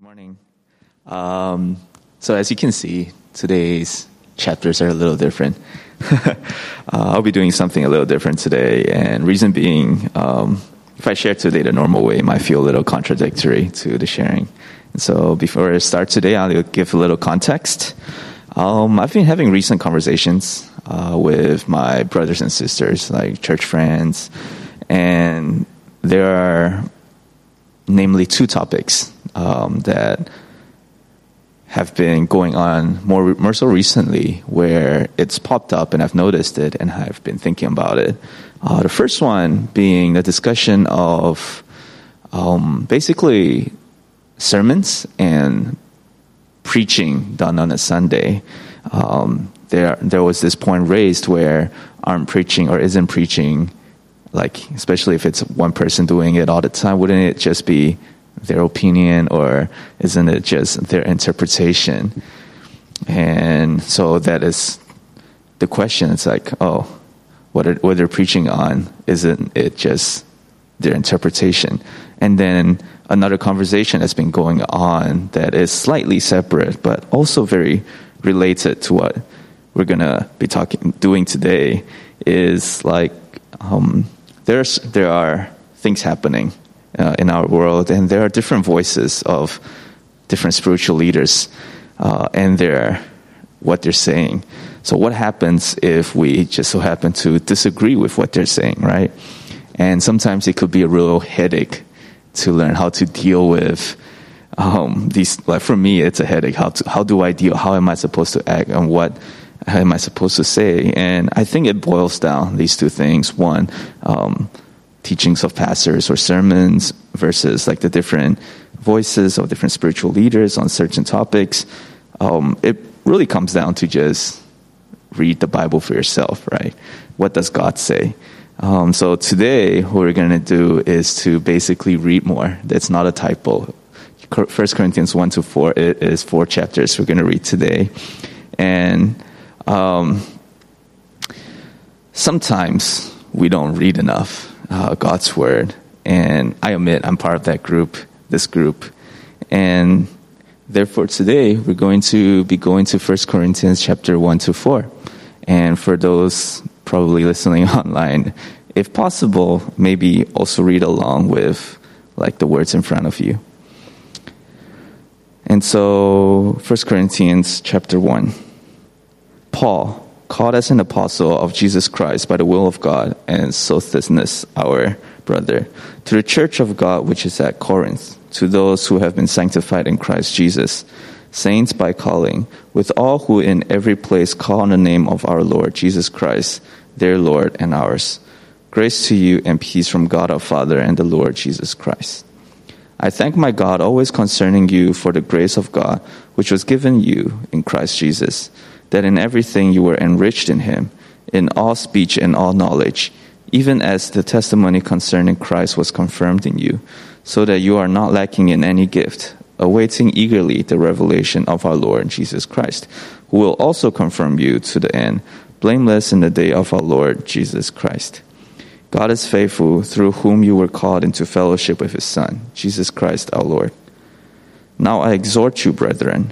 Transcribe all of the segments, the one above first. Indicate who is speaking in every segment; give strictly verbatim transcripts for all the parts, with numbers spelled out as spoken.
Speaker 1: Morning. Um, so as you can see, today's chapters are a little different. uh, I'll be doing something a little different today, and reason being, um, if I share today the normal way, it might feel a little contradictory to the sharing. And so before I start today, I'll give a little context. Um, I've been having recent conversations uh, with my brothers and sisters, like church friends, and there are namely two topics um, that have been going on more more so recently, where it's popped up and I've noticed it and I've been thinking about it. Uh, the first one being the discussion of um, basically sermons and preaching done on a Sunday. Um, there there was this point raised where aren't preaching or isn't preaching, like especially if it's one person doing it all the time, wouldn't it just be their opinion, or isn't it just their interpretation? And so that is the question. It's like, oh, what, are, what they're preaching on, isn't it just their interpretation? And then another conversation that's been going on that is slightly separate, but also very related to what we're going to be talking, doing today, is like, um, there's, there are things happening Uh, in our world, and there are different voices of different spiritual leaders, uh, and they're what they're saying. So what happens if we just so happen to disagree with what they're saying, right? And sometimes it could be a real headache to learn how to deal with um, these. Like for me, it's a headache. How to, how do I deal? How am I supposed to act? And what how am I supposed to say? And I think it boils down these two things. One, um, teachings of pastors or sermons versus like the different voices of different spiritual leaders on certain topics. Um, it really comes down to just read the Bible for yourself, right? What does God say? Um, so today, what we're going to do is to basically read more. That's not a typo. First Corinthians one to four, it is four chapters we're going to read today. And um, sometimes we don't read enough Uh, God's word, and I admit I'm part of that group, this group, and therefore today we're going to be going to First Corinthians chapter one to four, and for those probably listening online, if possible, maybe also read along with like the words in front of you. And so First Corinthians chapter one, Paul, called as an apostle of Jesus Christ by the will of God, and Sosthenes, our brother, to the church of God which is at Corinth, to those who have been sanctified in Christ Jesus, saints by calling, with all who in every place call on the name of our Lord Jesus Christ, their Lord and ours. Grace to you and peace from God our Father and the Lord Jesus Christ. I thank my God always concerning you for the grace of God which was given you in Christ Jesus, that in everything you were enriched in him, in all speech and all knowledge, even as the testimony concerning Christ was confirmed in you, so that you are not lacking in any gift, awaiting eagerly the revelation of our Lord Jesus Christ, who will also confirm you to the end, blameless in the day of our Lord Jesus Christ. God is faithful, through whom you were called into fellowship with his Son, Jesus Christ our Lord. Now I exhort you, brethren,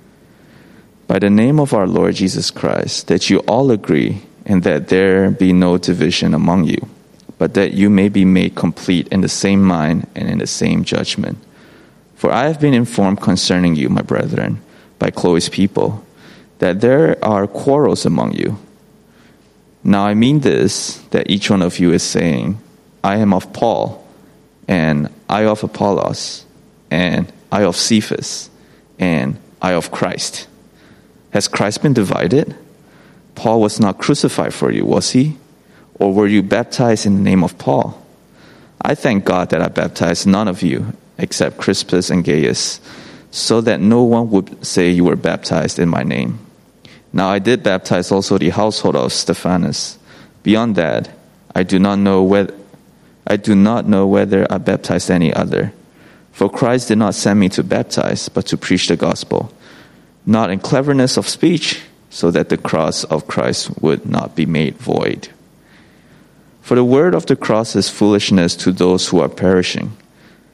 Speaker 1: by the name of our Lord Jesus Christ, that you all agree, and that there be no division among you, but that you may be made complete in the same mind and in the same judgment. For I have been informed concerning you, my brethren, by Chloe's people, that there are quarrels among you. Now I mean this, that each one of you is saying, I am of Paul, and I of Apollos, and I of Cephas, and I of Christ. Has Christ been divided? Paul was not crucified for you, was he? Or were you baptized in the name of Paul? I thank God that I baptized none of you, except Crispus and Gaius, so that no one would say you were baptized in my name. Now I did baptize also the household of Stephanas. Beyond that, I do not know whether I do not know whether I baptized any other. For Christ did not send me to baptize, but to preach the gospel, not in cleverness of speech, so that the cross of Christ would not be made void. For the word of the cross is foolishness to those who are perishing,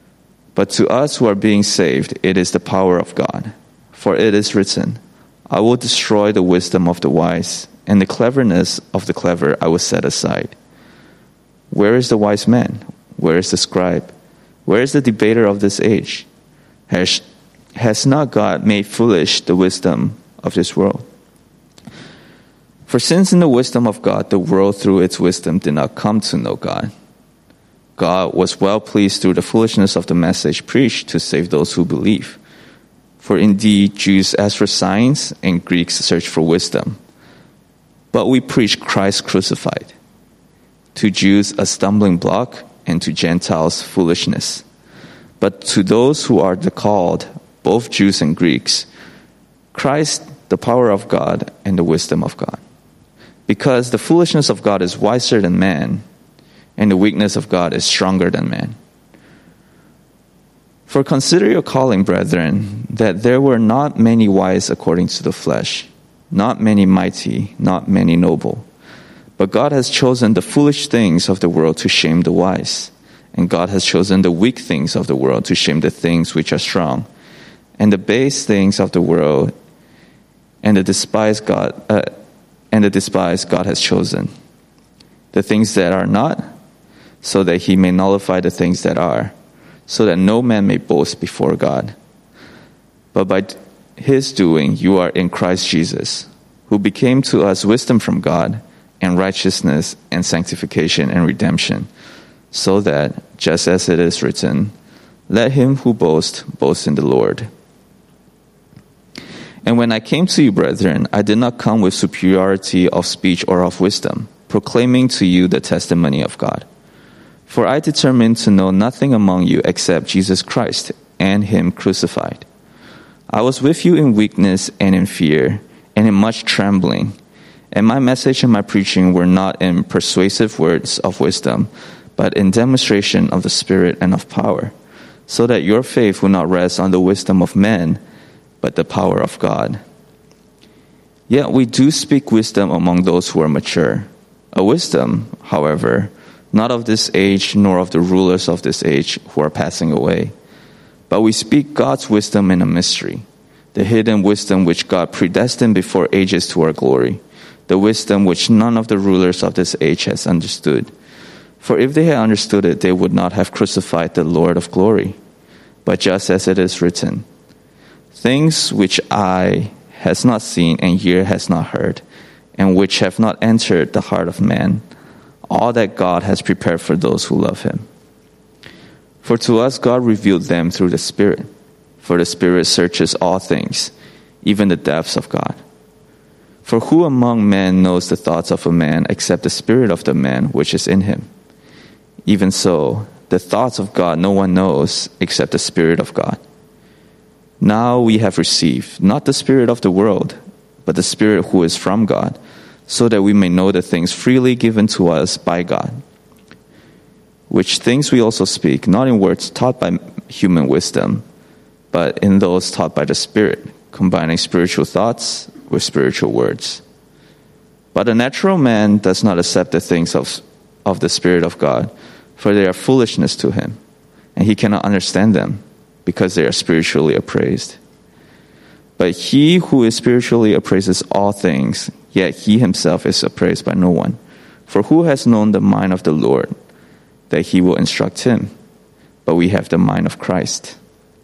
Speaker 1: But to us who are being saved, it is the power of God. For it is written, I will destroy the wisdom of the wise, and the cleverness of the clever I will set aside. Where is the wise man? Where is the scribe? Where is the debater of this age? Has, has not God made foolish the wisdom of this world? For since in the wisdom of God, the world through its wisdom did not come to know God, God was well pleased through the foolishness of the message preached to save those who believe. For indeed, Jews ask for signs and Greeks search for wisdom. But we preach Christ crucified. To Jews a stumbling block, and to Gentiles foolishness. But to those who are the called, both Jews and Greeks, Christ the power of God and the wisdom of God. Because the foolishness of God is wiser than man, and the weakness of God is stronger than man. For consider your calling, brethren, that there were not many wise according to the flesh, not many mighty, not many noble. But God has chosen the foolish things of the world to shame the wise, and God has chosen the weak things of the world to shame the things which are strong, and the base things of the world, and the despised God, uh, and the despised God has chosen, the things that are not, so that He may nullify the things that are, so that no man may boast before God. But by His doing, you are in Christ Jesus, who became to us wisdom from God, and righteousness, and sanctification, and redemption, so that, just as it is written, let him who boasts, boast in the Lord. And when I came to you, brethren, I did not come with superiority of speech or of wisdom, proclaiming to you the testimony of God. For I determined to know nothing among you except Jesus Christ, and Him crucified. I was with you in weakness and in fear, and in much trembling. And my message and my preaching were not in persuasive words of wisdom, but in demonstration of the Spirit and of power, so that your faith will not rest on the wisdom of men, but the power of God. Yet we do speak wisdom among those who are mature, a wisdom, however, not of this age, nor of the rulers of this age who are passing away. But we speak God's wisdom in a mystery, the hidden wisdom which God predestined before ages to our glory, the wisdom which none of the rulers of this age has understood. For if they had understood it, they would not have crucified the Lord of glory. But just as it is written, things which eye has not seen and ear has not heard, and which have not entered the heart of man, all that God has prepared for those who love Him. For to us God revealed them through the Spirit. For the Spirit searches all things, even the depths of God. For who among men knows the thoughts of a man except the spirit of the man which is in him? Even so, the thoughts of God no one knows except the Spirit of God. Now we have received not the spirit of the world, but the Spirit who is from God, so that we may know the things freely given to us by God. Which things we also speak, not in words taught by human wisdom, but in those taught by the Spirit, combining spiritual thoughts with spiritual words. But a natural man does not accept the things of, of the Spirit of God, for they are foolishness to him, and he cannot understand them, because they are spiritually appraised. But he who is spiritually appraises all things, yet he himself is appraised by no one. For who has known the mind of the Lord, that he will instruct him? But we have the mind of Christ.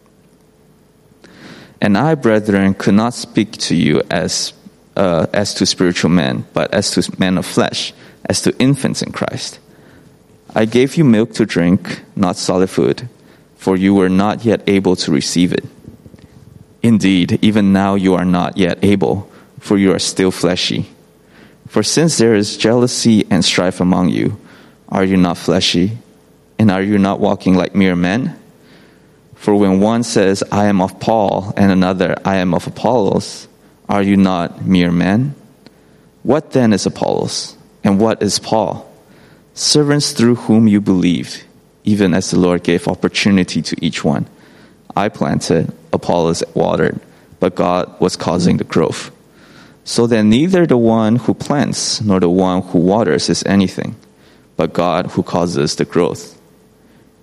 Speaker 1: And I, brethren, could not speak to you as uh, as to spiritual men, but as to men of flesh, as to infants in Christ. I gave you milk to drink, not solid food, for you were not yet able to receive it. Indeed, even now you are not yet able, for you are still fleshy. For since there is jealousy and strife among you, are you not fleshy? And are you not walking like mere men? For when one says, I am of Paul, and another, I am of Apollos, are you not mere men? What then is Apollos? And what is Paul? Servants through whom you believed, even as the Lord gave opportunity to each one. I planted, Apollos watered, but God was causing the growth. So that neither the one who plants nor the one who waters is anything, but God who causes the growth.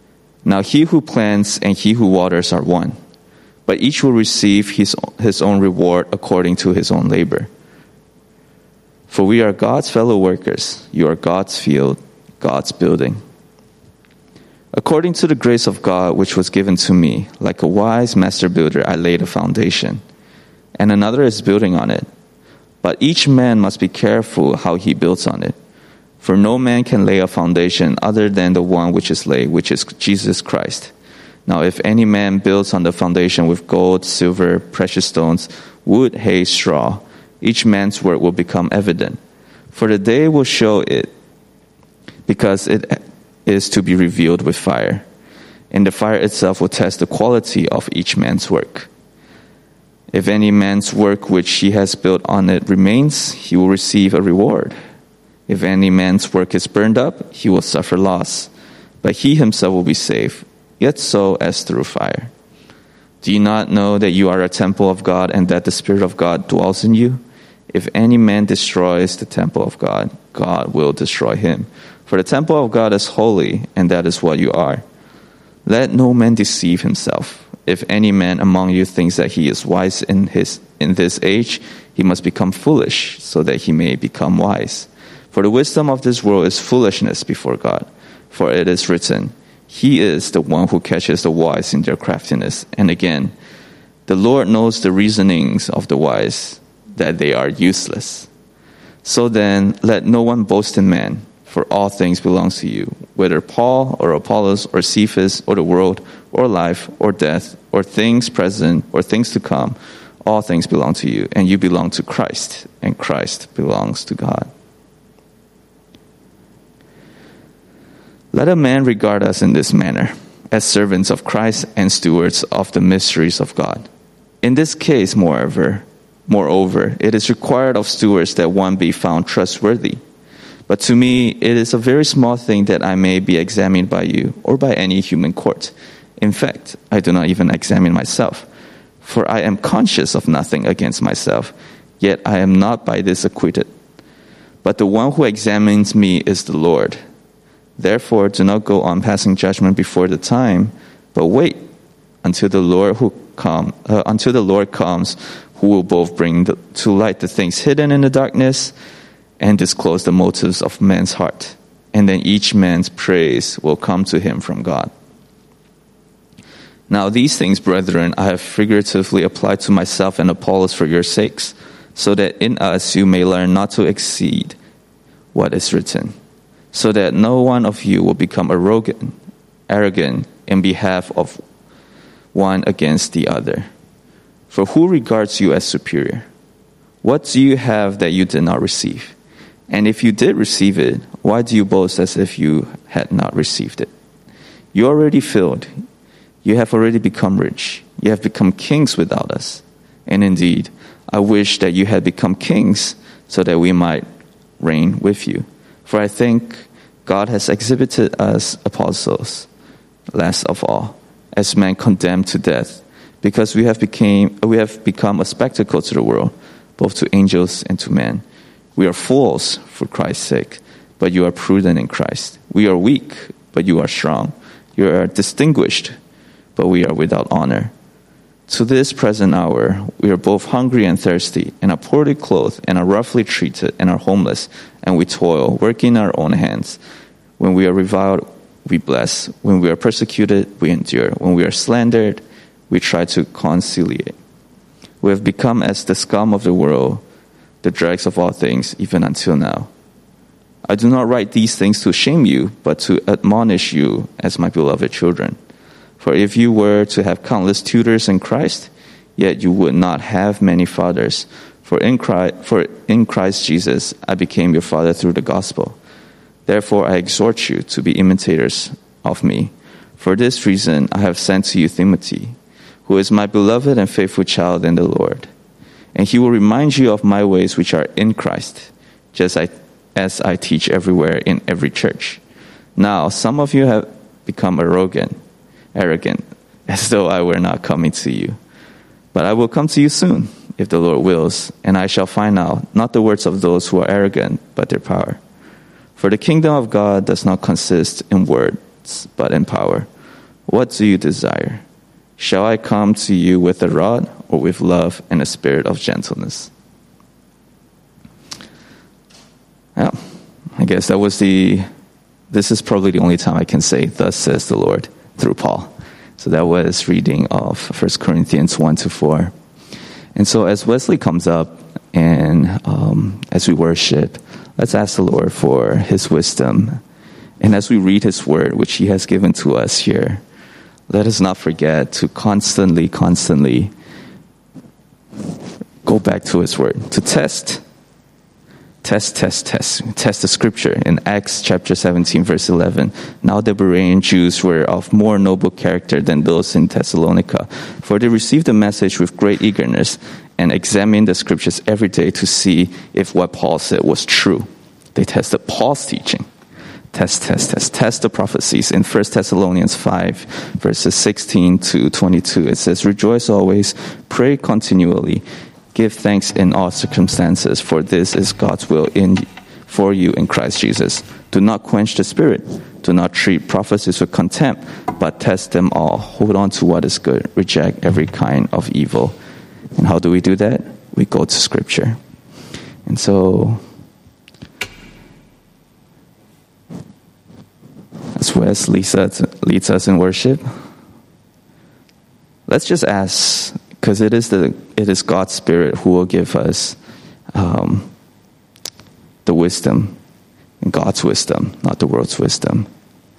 Speaker 1: Now he who plants and he who waters are one, but each will receive his, his own reward according to his own labor. For we are God's fellow workers. You are God's field, God's building. According to the grace of God which was given to me, like a wise master builder, I laid a foundation, and another is building on it. But each man must be careful how he builds on it. For no man can lay a foundation other than the one which is laid, which is Jesus Christ. Now if any man builds on the foundation with gold, silver, precious stones, wood, hay, straw, each man's work will become evident. For the day will show it, because it is to be revealed with fire. And the fire itself will test the quality of each man's work. If any man's work which he has built on it remains, he will receive a reward. If any man's work is burned up, he will suffer loss, but he himself will be saved, yet so as through fire. Do you not know that you are a temple of God and that the Spirit of God dwells in you? If any man destroys the temple of God, God will destroy him. For the temple of God is holy, and that is what you are. Let no man deceive himself. If any man among you thinks that he is wise in his in this age, he must become foolish, so that he may become wise. For the wisdom of this world is foolishness before God. For it is written, He is the one who catches the wise in their craftiness. And again, the Lord knows the reasonings of the wise, that they are useless. So then, let no one boast in man, for all things belong to you, whether Paul or Apollos or Cephas or the world or life or death or things present or things to come, all things belong to you, and you belong to Christ, and Christ belongs to God. Let a man regard us in this manner, as servants of Christ and stewards of the mysteries of God. In this case, moreover, moreover, it is required of stewards that one be found trustworthy. But to me, it is a very small thing that I may be examined by you or by any human court. In fact, I do not even examine myself, for I am conscious of nothing against myself, yet I am not by this acquitted. But the one who examines me is the Lord. Therefore, do not go on passing judgment before the time, but wait until the Lord who come uh, until the Lord comes, who will both bring the, to light the things hidden in the darkness and disclose the motives of man's heart. And then each man's praise will come to him from God. Now these things, brethren, I have figuratively applied to myself and Apollos for your sakes, so that in us you may learn not to exceed what is written, so that no one of you will become arrogant, arrogant in behalf of one against the other. For who regards you as superior? What do you have that you did not receive? And if you did receive it, why do you boast as if you had not received it? You are already filled. You have already become rich. You have become kings without us. And indeed, I wish that you had become kings so that we might reign with you. For I think God has exhibited us apostles, last of all, as men condemned to death, because we have became we have become a spectacle to the world, both to angels and to men. We are fools for Christ's sake, but you are prudent in Christ. We are weak, but you are strong. You are distinguished, but we are without honor. To this present hour, we are both hungry and thirsty, and are poorly clothed, and are roughly treated, and are homeless, and we toil, working our own hands. When we are reviled, we bless. When we are persecuted, we endure. When we are slandered, we try to conciliate. We have become as the scum of the world, the dregs of all things, even until now. I do not write these things to shame you, but to admonish you as my beloved children. For if you were to have countless tutors in Christ, yet you would not have many fathers. For in Christ, for in Christ Jesus, I became your father through the gospel. Therefore, I exhort you to be imitators of me. For this reason, I have sent to you Timothy, who is my beloved and faithful child in the Lord. And he will remind you of my ways which are in Christ, just as I teach everywhere in every church. Now, some of you have become arrogant, arrogant, as though I were not coming to you. But I will come to you soon, if the Lord wills, and I shall find out not the words of those who are arrogant, but their power. For the kingdom of God does not consist in words, but in power. What do you desire? Shall I come to you with a rod, or with love and a spirit of gentleness? Yeah, I guess that was the, this is probably the only time I can say, thus says the Lord, through Paul. So that was reading of First Corinthians one to four. And so as Wesley comes up and um, as we worship, let's ask the Lord for his wisdom. And as we read his word, which he has given to us here, let us not forget to constantly, constantly go back to his word, to test, test, test, test, test the scripture. In Acts chapter seventeen, verse eleven, now the Berean Jews were of more noble character than those in Thessalonica, for they received the message with great eagerness and examined the scriptures every day to see if what Paul said was true. They tested Paul's teaching. Test, test, test, test the prophecies. In First Thessalonians five, verses sixteen to twenty-two, it says, rejoice always, pray continually, give thanks in all circumstances, for this is God's will in for you in Christ Jesus. Do not quench the spirit. Do not treat prophecies with contempt, but test them all. Hold on to what is good. Reject every kind of evil. And how do we do that? We go to Scripture. And so, as Wes leads us, leads us in worship, let's just ask, because it is the it is God's Spirit who will give us um, the wisdom, and God's wisdom, not the world's wisdom.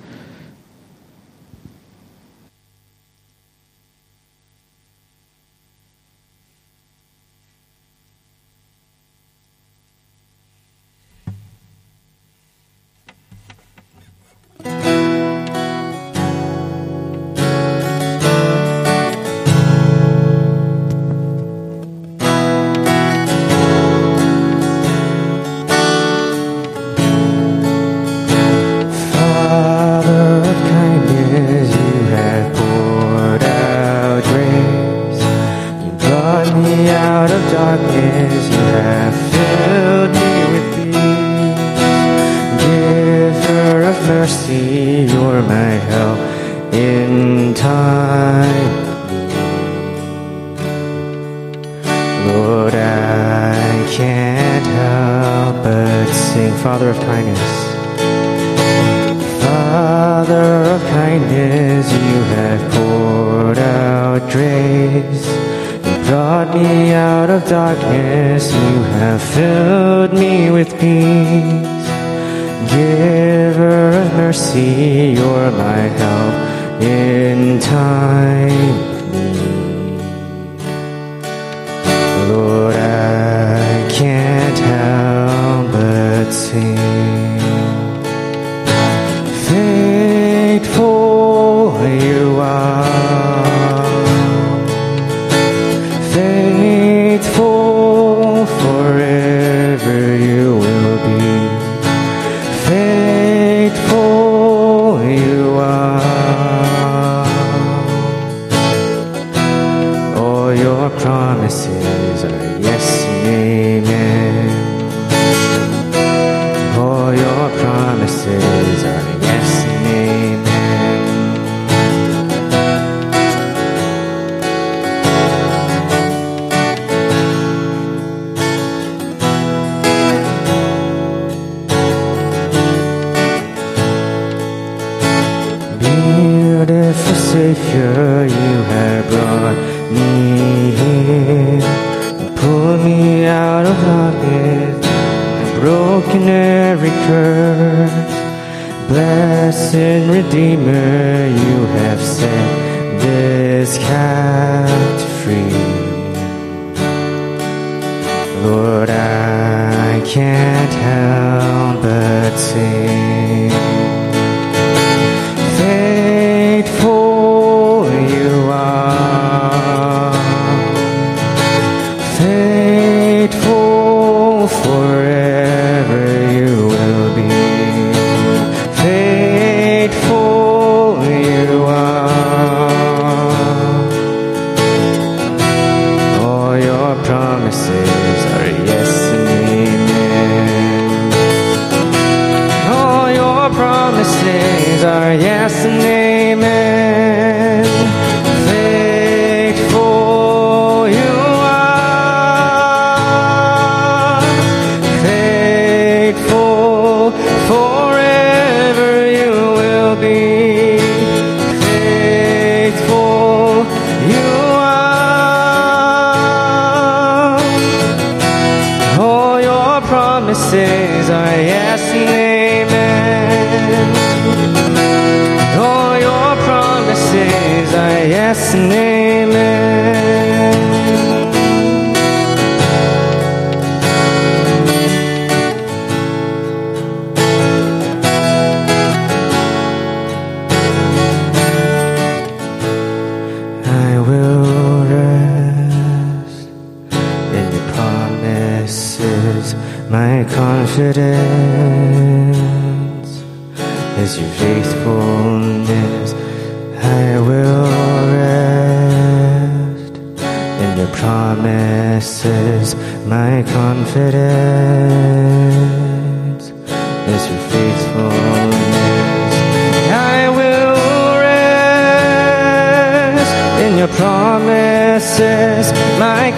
Speaker 2: Father of kindness, Father of kindness, you have poured out grace. You brought me out of darkness, you have filled me with peace. Giver of mercy, you're my help in time of need. Lord, I can't help but sing. Faithful you are, faithful forever you will be. Faithful you are. All your promises are yes and amen. All your promises are yes and amen. Beautiful Savior, you have brought me here. You pulled me out of darkness, broken every curse. Blessed Redeemer, you have set this captive free. Lord, I can't help but sing. Faithful you are, faithful forever you will be. Faithful you are. All your promises are yes and amen. All your promises are yes and amen. my confidence is your faithfulness. I will rest in your promises. My confidence is your faithfulness. I will rest in your promises. My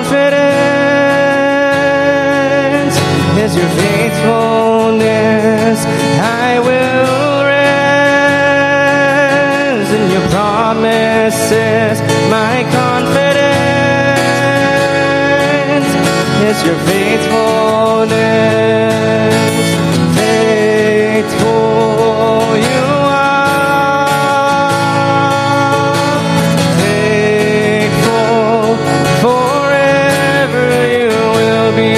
Speaker 2: confidence is your faithfulness. I will rest in your promises. My confidence is your faithfulness. Faithful you are, faithful forever you will be.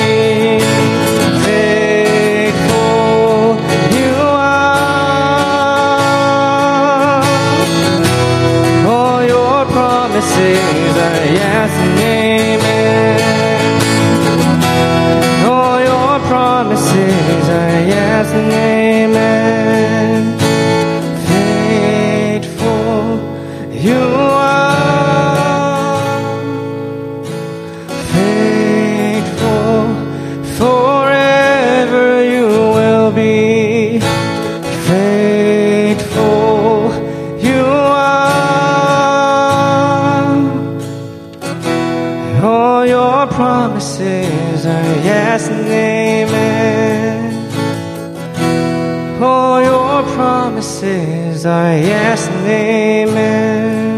Speaker 2: Faithful you are. All your promises are yes and amen. All your promises are yes and amen. Faithful you are. Faithful forever you will be. Faithful you are. All your promises are yes and amen. All your promises are yes and amen.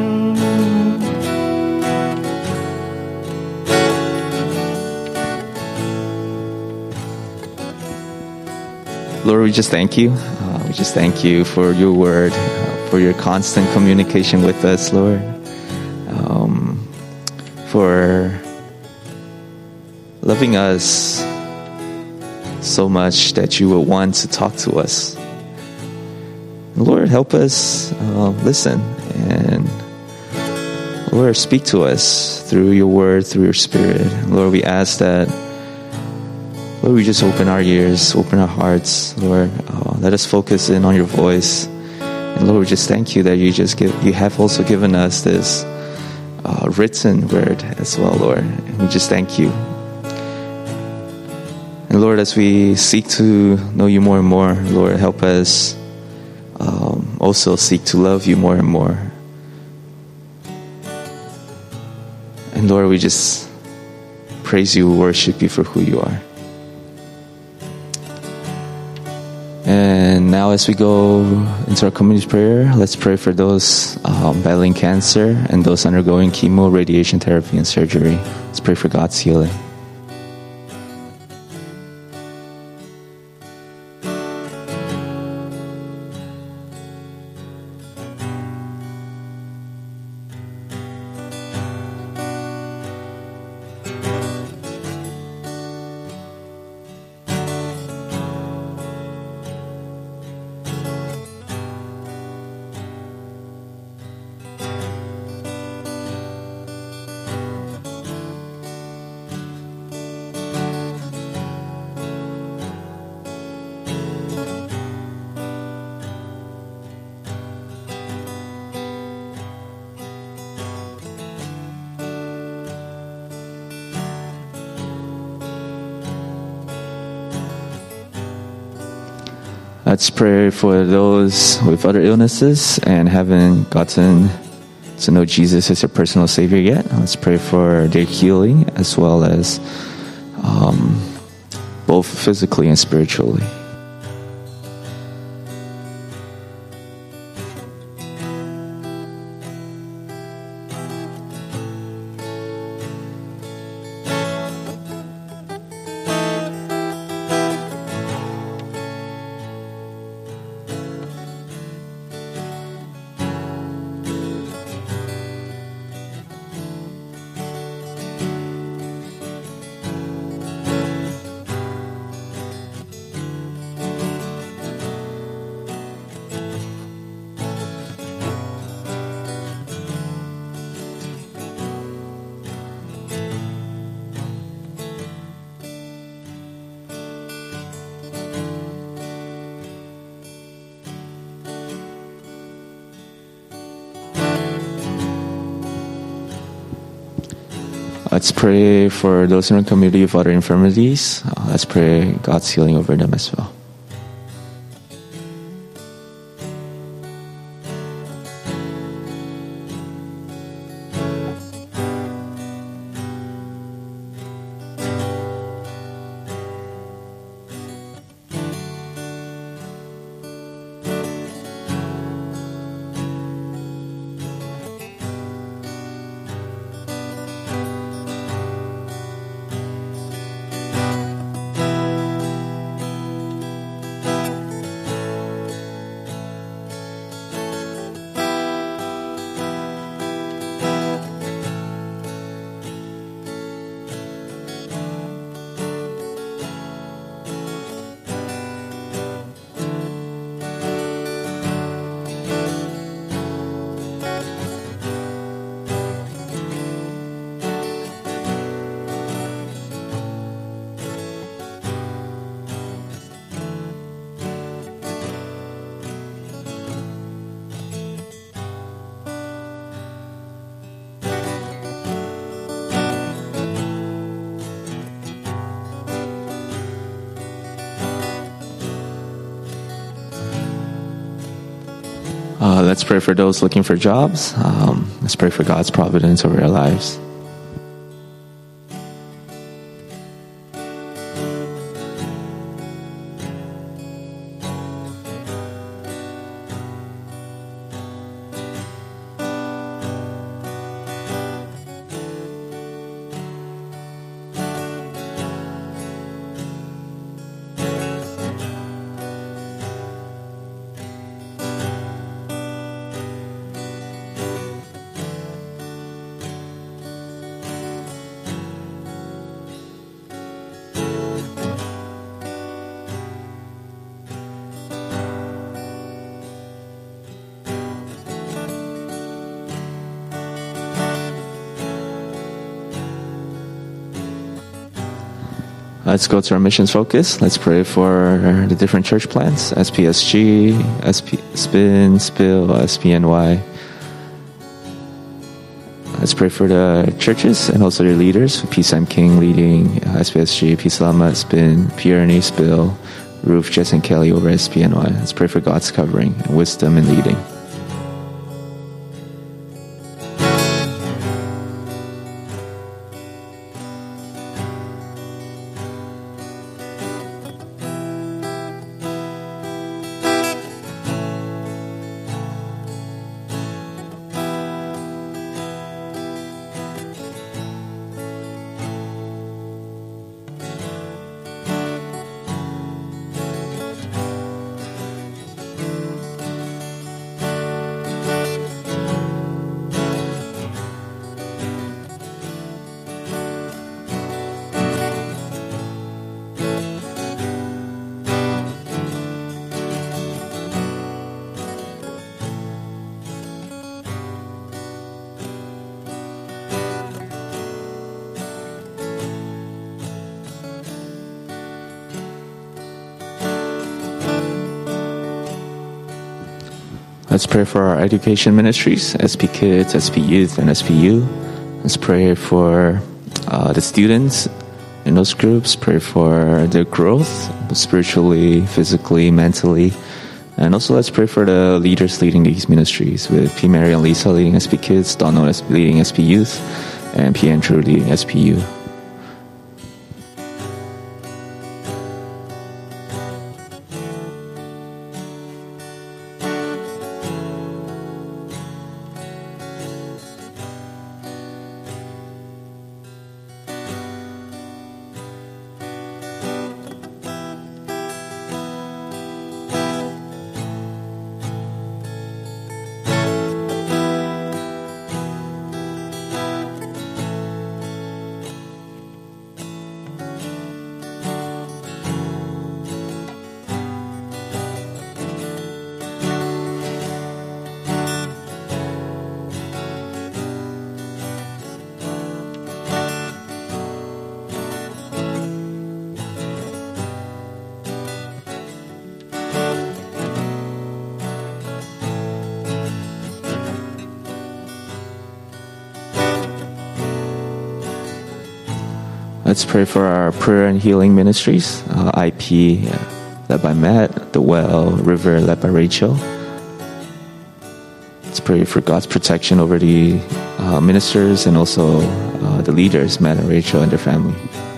Speaker 1: Lord, we just thank you. Uh, we just thank you for your word, uh, for your constant communication with us, Lord. Um, for loving us so much that you will want to talk to us. Lord, help us uh, listen, and Lord, speak to us through your word, through your spirit. Lord, we ask that, Lord, we just open our ears, open our hearts, Lord. Uh, let us focus in on your voice. And Lord, we just thank you that you just give, you have also given us this uh, written word as well, Lord. And we just thank you. And Lord, as we seek to know you more and more, Lord, help us um, also seek to love you more and more. And Lord, we just praise you, worship you for who you are. And now as we go into our community prayer, let's pray for those um, battling cancer and those undergoing chemo, radiation therapy, and surgery. Let's pray for God's healing. Let's pray for those with other illnesses and haven't gotten to know Jesus as their personal Savior yet. Let's pray for their healing as well as um, both physically and spiritually. let's pray for those in our community with other infirmities. Uh, let's pray God's healing over them as well. Uh, let's pray for those looking for jobs. Um, let's pray for God's providence over our lives. Let's go to our missions focus. Let's pray for the different church plants, S P S G, S P, Spin, Spill, S P N Y. Let's pray for the churches and also their leaders. Peace I'm King leading S P S G, Peace Lama, Spin, Pierre, Spill, Roof, Jess and Kelly over S P N Y. Let's pray for God's covering and wisdom and leading. Let's pray for our education ministries, S P Kids, S P Youth, and S P U. Let's pray for uh, the students in those groups. Pray for their growth, spiritually, physically, mentally. And also let's pray for the leaders leading these ministries, with P. Mary and Lisa leading S P Kids, Donald leading S P Youth, and P. Andrew leading S P U. Let's pray for our prayer and healing ministries. Uh, I P, uh, led by Matt. The Well, River, led by Rachel. Let's pray for God's protection over the uh, ministers and also uh, the leaders, Matt and Rachel and their family.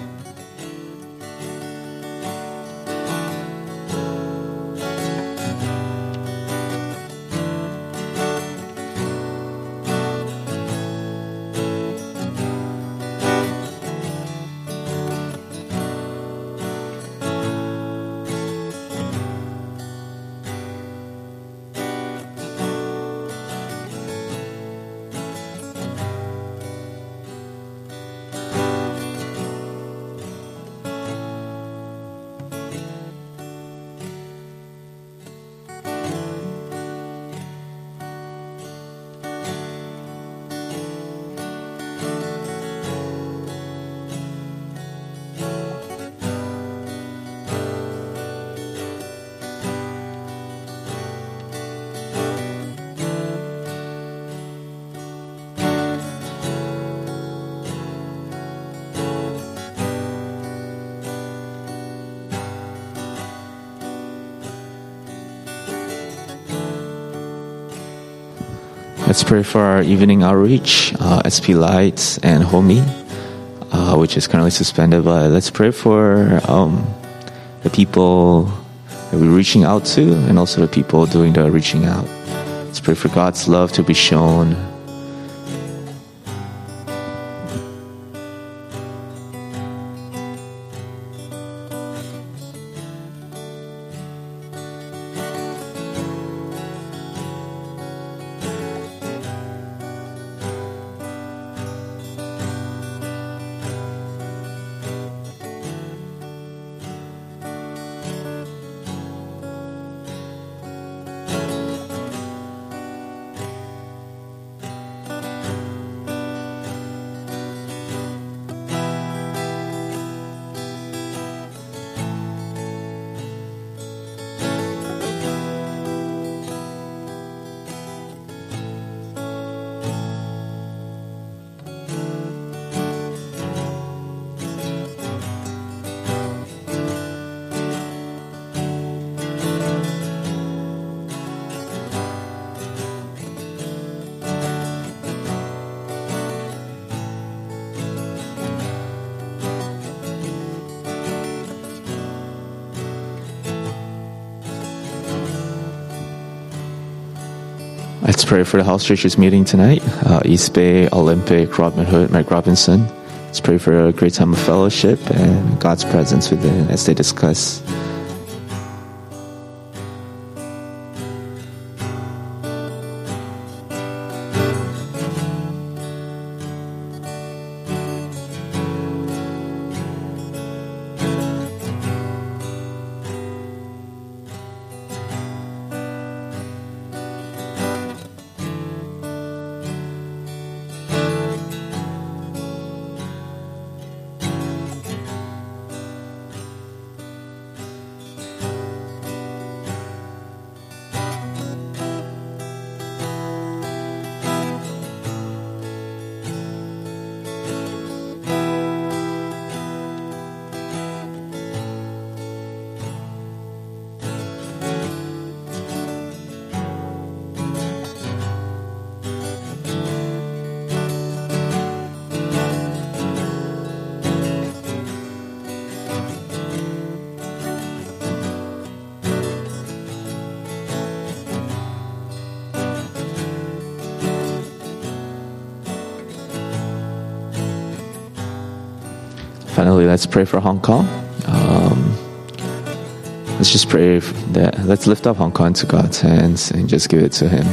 Speaker 1: Let's pray for our evening outreach, uh, S P Lights and Homie, uh, which is currently suspended. But let's pray for um, the people that we're reaching out to and also the people doing the reaching out. Let's pray for God's love to be shown. Let's pray for the house churches meeting tonight. Uh, East Bay, Olympic, Robin Hood, Mike Robinson. Let's pray for a great time of fellowship and God's presence within as they discuss. Finally, let's pray for Hong Kong. Um, let's just pray that, let's lift up Hong Kong to God's hands and just give it to Him.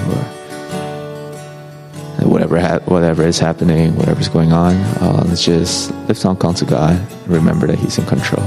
Speaker 1: Or whatever ha- whatever is happening, whatever's going on, uh, let's just lift Hong Kong to God and remember that He's in control.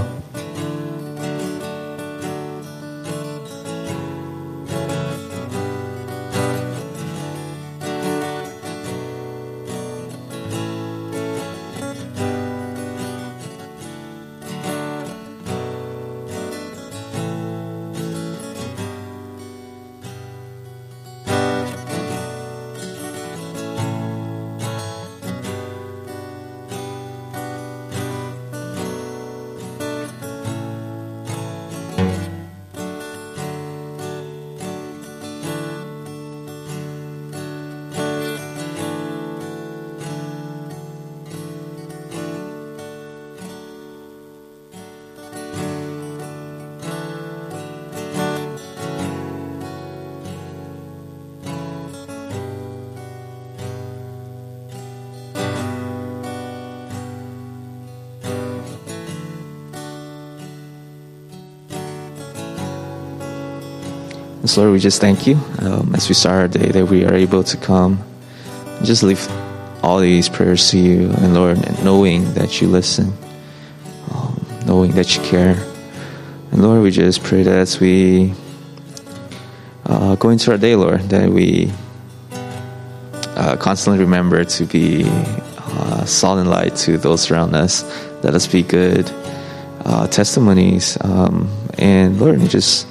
Speaker 1: So Lord, we just thank you um, as we start our day that we are able to come and just lift all these prayers to you, and Lord, knowing that you listen, um, knowing that you care. And Lord, we just pray that as we uh, go into our day, Lord, that we uh, constantly remember to be uh, salt and light to those around us. Let us be good uh, testimonies. Um, and Lord, we just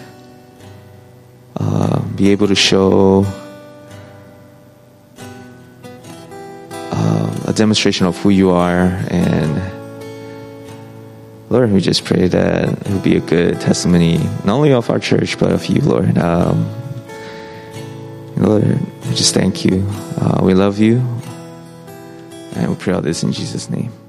Speaker 1: uh, be able to show uh, a demonstration of who you are. And Lord, we just pray that it will be a good testimony, not only of our church, but of you, Lord. Um, Lord, we just thank you. Uh, we love you. And we pray all this in Jesus' name.